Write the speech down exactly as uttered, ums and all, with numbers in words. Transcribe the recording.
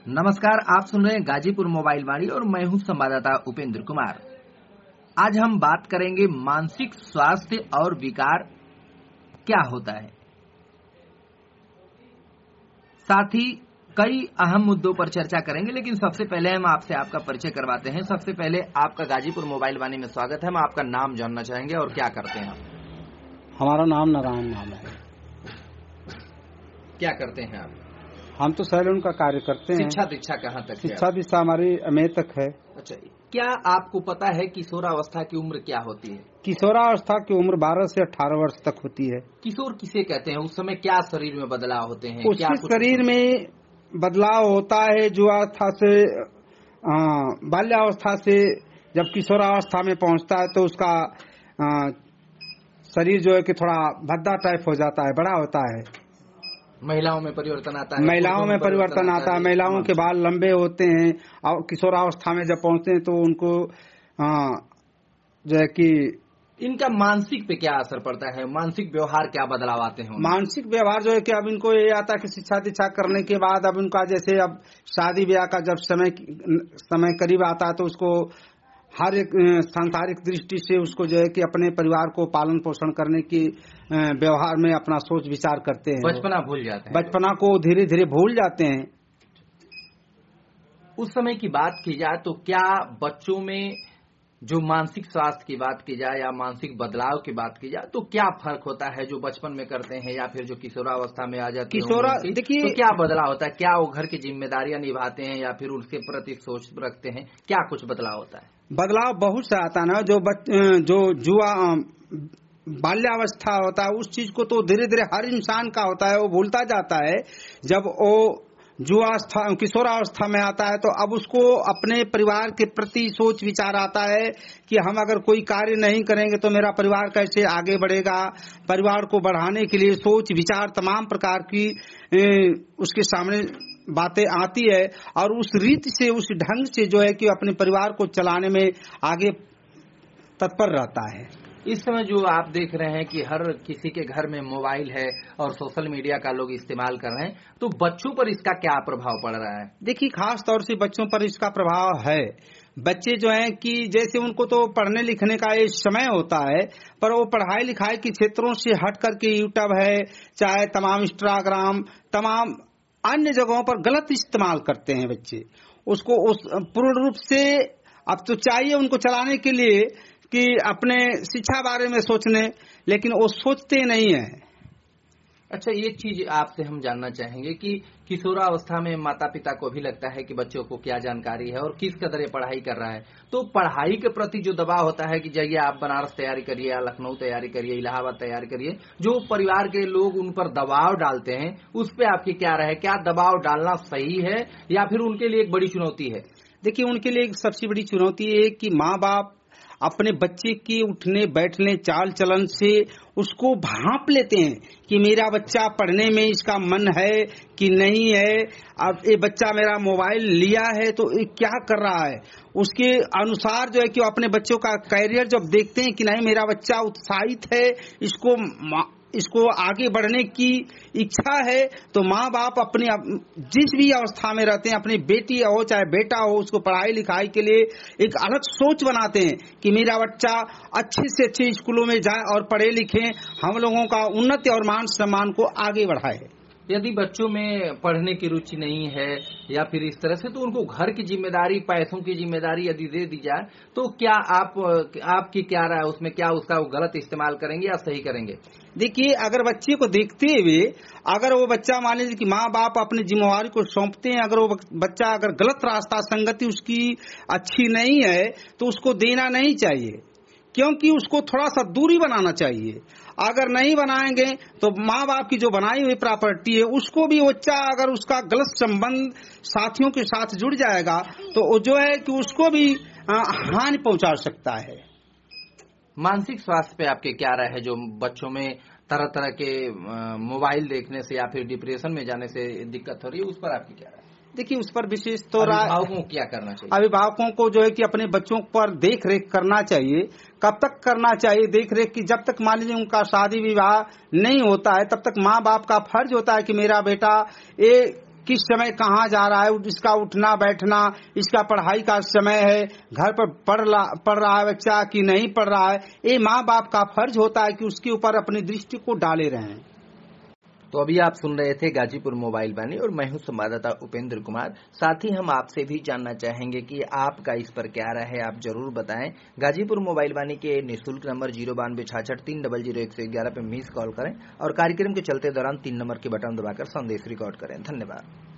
नमस्कार, आप सुन रहे हैं गाजीपुर मोबाइल वाणी और मैं हूं संवाददाता उपेंद्र कुमार। आज हम बात करेंगे मानसिक स्वास्थ्य और विकार क्या होता है। साथ ही कई अहम मुद्दों पर चर्चा करेंगे, लेकिन सबसे पहले हम आपसे आपका परिचय करवाते हैं। सबसे पहले आपका गाजीपुर मोबाइल वाणी में स्वागत है। हम आपका नाम जानना चाहेंगे और क्या करते हैं आप? हमारा नाम नारायण नाम है। क्या करते हैं आप? हम तो सैलून का कार्य करते हैं। शिक्षा दीक्षा कहाँ तक है? शिक्षा दीक्षा हमारी एम ए तक है। अच्छा, क्या आपको पता है किशोरावस्था की उम्र क्या होती है? किशोरावस्था की उम्र बारह से अठारह वर्ष तक होती है। किशोर किसे कहते हैं? उस समय क्या शरीर में बदलाव होते हैं? उसके शरीर में बदलाव होता है जो अवस्था से बाल्यावस्था से जब किशोरावस्था में पहुंचता है तो उसका आ, शरीर जो है कि थोड़ा भद्दा टाइप हो जाता है, बड़ा होता है। महिलाओं में परिवर्तन आता है। महिलाओं में परिवर्तन आता है। महिलाओं के बाल लंबे होते हैं और किशोरावस्था में जब पहुंचते हैं तो उनको जो है कि इनका मानसिक पे क्या असर पड़ता है? मानसिक व्यवहार क्या बदलाव आते हैं? मानसिक व्यवहार जो है कि अब इनको ये आता है कि शिक्षा दीक्षा करने के बाद अब उनका जैसे अब शादी ब्याह का जब समय समय करीब आता है तो उसको हर एक सांसारिक दृष्टि से उसको जो है कि अपने परिवार को पालन पोषण करने की व्यवहार में अपना सोच विचार करते हैं। बचपना भूल जाते हैं। बचपना को धीरे धीरे भूल जाते हैं। उस समय की बात की जाए तो क्या बच्चों में जो मानसिक स्वास्थ्य की बात की जाए या मानसिक बदलाव की बात की जाए तो क्या फर्क होता है जो बचपन में करते हैं या फिर जो किशोरावस्था में आ जाते हैं? किशोरा देखिए तो क्या बदलाव होता है? क्या वो घर की जिम्मेदारियां निभाते हैं या फिर उसके प्रति सोच रखते हैं? क्या कुछ बदलाव होता है? बदलाव बहुत से आता है ना। जो बच, जो जुआ बाल्यावस्था होता है उस चीज को तो धीरे धीरे हर इंसान का होता है, वो भूलता जाता है। जब वो जुआवस्था किशोरावस्था में आता है तो अब उसको अपने परिवार के प्रति सोच विचार आता है कि हम अगर कोई कार्य नहीं करेंगे तो मेरा परिवार कैसे आगे बढ़ेगा। परिवार को बढ़ाने के लिए सोच विचार तमाम प्रकार की उसके सामने बातें आती है और उस रीति से उस ढंग से जो है कि अपने परिवार को चलाने में आगे तत्पर रहता है। इस समय जो आप देख रहे हैं कि हर किसी के घर में मोबाइल है और सोशल मीडिया का लोग इस्तेमाल कर रहे हैं, तो बच्चों पर इसका क्या प्रभाव पड़ रहा है? देखिए, खास तौर से बच्चों पर इसका प्रभाव है। बच्चे जो हैं कि जैसे उनको तो पढ़ने लिखने का ये समय होता है, पर वो पढ़ाई लिखाई के क्षेत्रों से हट करके यूट्यूब है, चाहे तमाम इंस्टाग्राम, तमाम अन्य जगहों पर गलत इस्तेमाल करते हैं बच्चे। उसको उस पूर्ण रूप से अब तो चाहिए उनको चलाने के लिए कि अपने शिक्षा बारे में सोचने, लेकिन वो सोचते नहीं है। अच्छा, एक चीज आपसे हम जानना चाहेंगे कि किशोरावस्था में माता पिता को भी लगता है कि बच्चों को क्या जानकारी है और किस कदर पढ़ाई कर रहा है, तो पढ़ाई के प्रति जो दबाव होता है कि जाइए आप बनारस तैयारी करिए या लखनऊ तैयारी करिए, इलाहाबाद तैयारी करिए, जो परिवार के लोग उन पर दबाव डालते हैं, उस पे आपकी क्या राय है? क्या दबाव डालना सही है या फिर उनके लिए एक बड़ी चुनौती है? देखिए, उनके लिए एक सबसे बड़ी चुनौती है कि माँ बाप अपने बच्चे के उठने बैठने चाल चलन से उसको भांप लेते हैं कि मेरा बच्चा पढ़ने में इसका मन है कि नहीं है। अब ये बच्चा मेरा मोबाइल लिया है तो ये क्या कर रहा है, उसके अनुसार जो है कि अपने बच्चों का कैरियर जब देखते हैं कि नहीं मेरा बच्चा उत्साहित है, इसको इसको आगे बढ़ने की इच्छा है, तो माँ बाप अपने जिस भी अवस्था में रहते हैं, अपनी बेटी हो चाहे बेटा हो, उसको पढ़ाई लिखाई के लिए एक अलग सोच बनाते हैं कि मेरा बच्चा अच्छे से अच्छे स्कूलों में जाए और पढ़े लिखे, हम लोगों का उन्नति और मान सम्मान को आगे बढ़ाए। यदि बच्चों में पढ़ने की रुचि नहीं है या फिर इस तरह से, तो उनको घर की जिम्मेदारी, पैसों की जिम्मेदारी यदि दे दी जाए तो क्या आप आपकी क्या राय है उसमें? क्या उसका वो गलत इस्तेमाल करेंगे या सही करेंगे? देखिए, अगर बच्चे को देखते हुए अगर वो बच्चा मान लीजिए कि माँ बाप अपनी जिम्मेवारी को सौंपते हैं, अगर वो बच्चा अगर गलत रास्ता, संगति उसकी अच्छी नहीं है तो उसको देना नहीं चाहिए, क्योंकि उसको थोड़ा सा दूरी बनाना चाहिए। अगर नहीं बनाएंगे तो माँ बाप की जो बनाई हुई प्रॉपर्टी है उसको भी बच्चा अगर उसका गलत संबंध साथियों के साथ जुड़ जाएगा तो वो जो है कि उसको भी हानि पहुंचा सकता है। मानसिक स्वास्थ्य पे आपके क्या राय है? जो बच्चों में तरह तरह के मोबाइल देखने से या फिर डिप्रेशन में जाने से दिक्कत हो रही है, उस पर आपकी क्या राय? देखिए, उस पर विशेष तो अभिभावकों को क्या करना चाहिए? अभिभावकों को जो है कि अपने बच्चों पर देख रेख करना चाहिए। कब तक करना चाहिए देख रेख की? जब तक मान लीजिए उनका शादी विवाह नहीं होता है तब तक माँ बाप का फर्ज होता है कि मेरा बेटा ये किस समय कहाँ जा रहा है, इसका उठना बैठना, इसका पढ़ाई का समय है, घर पर पढ़ पढ़ रहा है बच्चा कि नहीं पढ़ रहा है, ये माँ बाप का फर्ज होता है कि उसके ऊपर अपनी दृष्टि को डाले रहें। तो अभी आप सुन रहे थे गाजीपुर मोबाइल वाणी और मैं हूं संवाददाता उपेंद्र कुमार। साथ ही हम आपसे भी जानना चाहेंगे कि आपका इस पर क्या राय है, आप जरूर बताएं। गाजीपुर मोबाइल वाणी के निःशुल्क नंबर जीरो बानवे छाछठ तीन डबल जीरो एक सौ ग्यारह पे मिस कॉल करें और कार्यक्रम के चलते दौरान तीन नंबर के बटन दबाकर संदेश रिकॉर्ड करें। धन्यवाद।